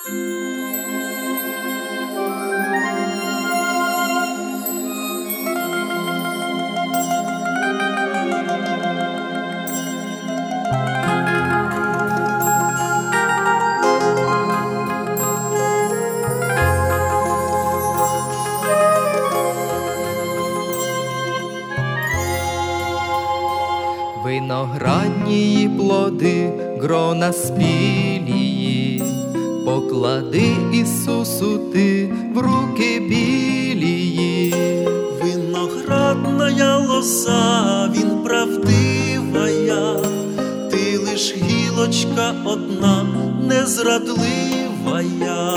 Виноградні плоди, грона спілії, поклади Ісусу ти в руки білії. Виноградная лоза, він правдивая, ти лиш гілочка одна, незрадливая.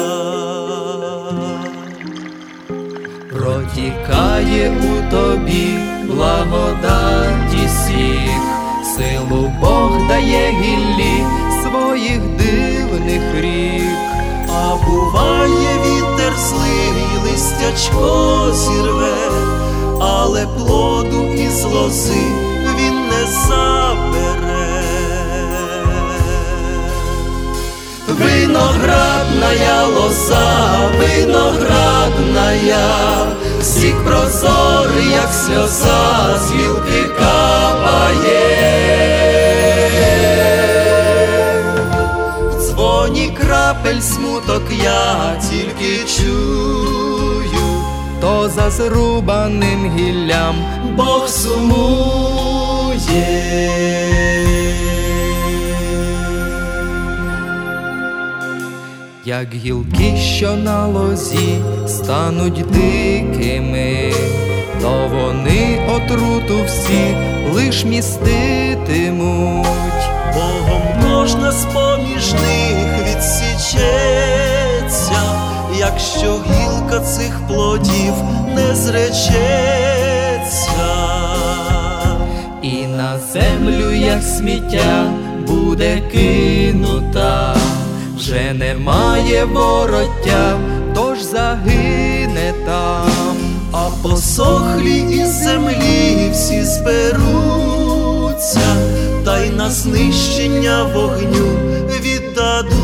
Протікає у тобі благодаті сік, силу Бог дає гіллі своїх дивних рік. А буває вітер злий, листячко зірве, але плоду із лози він не забере. Виноградная лоза, виноградная, сік прозорий, як сльоза, з гілки капає. В дзвоні крапель смуток я тільки чую, то за зрубаним гіллям Бог сумує. Як гілки, що на лозі стануть дикими, то вони отруту всі лиш міститимуть. Богом кожна з-поміж них відсічеться, якщо гілка цих плодів не зречеться. І на землю, як сміття, буде кинута, вже немає вороття, тож загине там. А посохлі із землі всі зберуться, та й на знищення вогню віддадуться.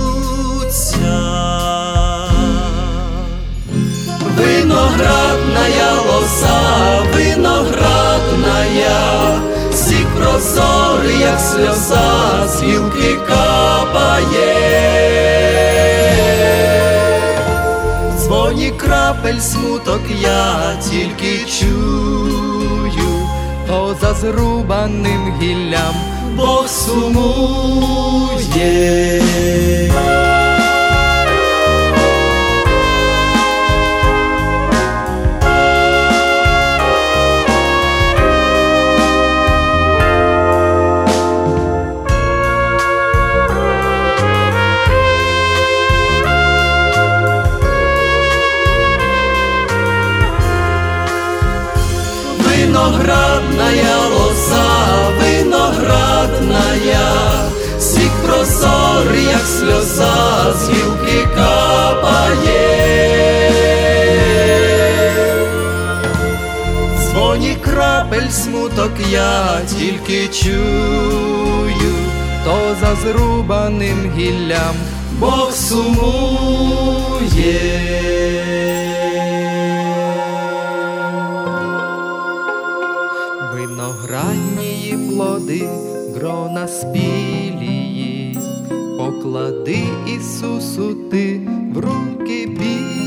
Виноградная лоза, виноградная, сік прозорий, як сльоза, з гілки капає. В дзвоні крапель смуток я тільки чую, то за зрубаним гіллям Бог сумує. Виноградная лоза, виноградная, сік прозорий, як сльоза, з гілки капає. В дзвоні крапель смуток я тільки чую, то за зрубаним гіллям Бог сумує. Виноградні плоди, грона спілії, поклади Ісусу ти в руки білі.